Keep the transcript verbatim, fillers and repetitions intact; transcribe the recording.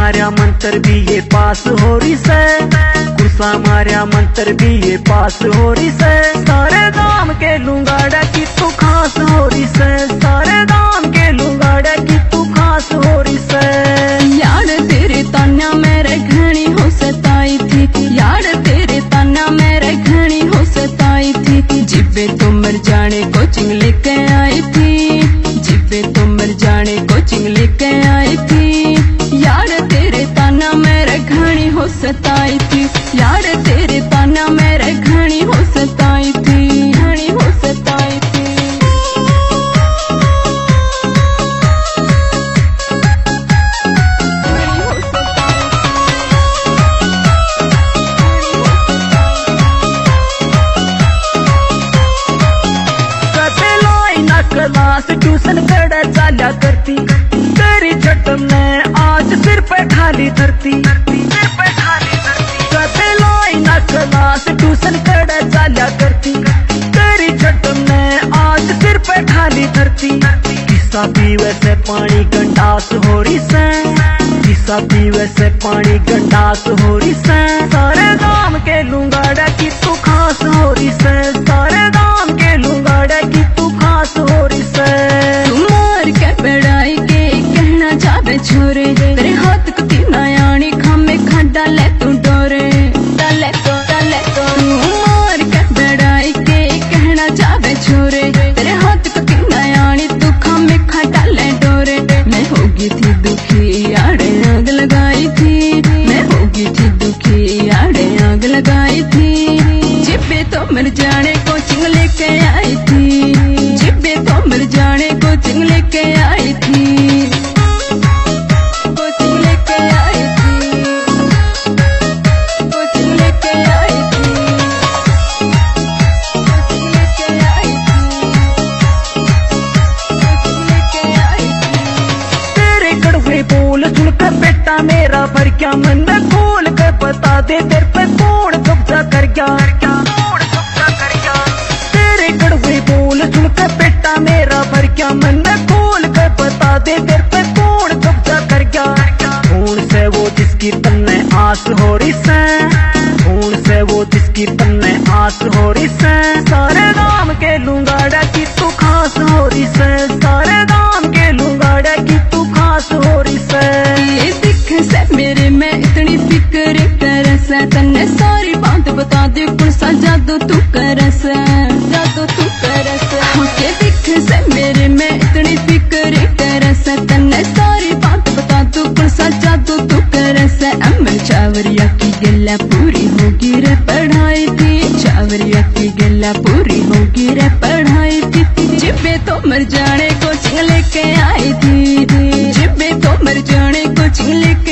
मारिया मंत्र भी ये पास हो रही से, गुस्सा मारिया मंत्र भी ये पास हो रही से। सारे दाम के लूंगाड़ा की तू खास हो रही से, सारे दाम के लूंगाड़ा की तू खास हो रही से। यार तेरे ताना मेरे घनी हो सताई थी, यार तेरे ताना मेरे घनी हो सताई थी। जिब्बे तो मर जाने कोचिंग लेके आई थी, जिब्बे तो मर जाने कोचिंग लेके आई थी। यार तेरे ताना मेरे घनी हो सताई थी, यार तेरे ताना मेरे घनी हो सताई थी, घनी हो सताई थी। क्लास ट्यूशन कड़ा चाल्या करती, तेरी छटम ने आज सिर पे ढाली धरती, सिर पे ढाली धरती। कते लाई ना क्लास ट्यूशन कड़ा चाल्या करती, तेरी छटम ने आज सिर पे ढाली धरती। किस्सा पीवे से पानी गंडास हो रही से, किस्सा पीवे से पानी गंडास हो रही से। सारे दाम के लूंगाड़ा की तू खास हो रही से, सारे दाम के लूंगाड़ा की तू खास हो रही से। मार के पढ़ाई के कहना जावे छोरे, तेरे हाथ को तीना यानी खामे खा डाले तू डोरे, डाले तो डाले तो। मार के पढ़ाई के कहना जावे छोरे, तेरे हाथ को तीना यानी तू खामे खा डाले डोरे। मैं होगी थी दुखी आड़े आग लगाई थी, मैं होगी थी दुखी आड़े आग लगाई थी। जिब्बे तो मर जाने कोचिंग लेके आई थी, जिब्बे तो मर जाने कोचिंग लेके आई थी, कोचिंग लेके आई थी, कोचिंग लेके आई थी, कोचिंग लेके आई थी, कोचिंग लेके आई थी। तेरे कड़वे बोल सुनकर बेटा मेरा भर क्या मन में खोल कर बता दे, तेरे पे कौन कब्जा कर गया, कौन कब्जा कर गया। तेरे कड़वे बोल सुनकर बेटा मेरा भर क्या मन में खोल कर बता दे, तेरे पे कौन कब्जा कर गया। कौन से वो जिसकी तन्ने आस हो रही से, कौन से वो जिसकी तन्ने आस हो रही से। सारे दाम के लूंगाड़ा की तू खास हो रही से, सारे दाम के लूंगाड़ा की तू खास हो रही से। ये दिख से मेरे में इतनी फिक्र करस, तन्ने सारी बात बता दे कुछ सा जादू तू करस, जादू तू करस। ये दिख से मेरे में इतनी फिक्र करस, तन्ने सारी बात बता दू कुछ सा जादू तू करस। अमर चावरिया की गल्ला पूरी होगी रे पढ़ाई थी, चावरिया की गल्ला पूरी होगी रे पढ़ाई थी। जिब्बे तो मर जाने कोचिंग लेके आई थी, जिब्बे तो मर जाने कोचिंग लेके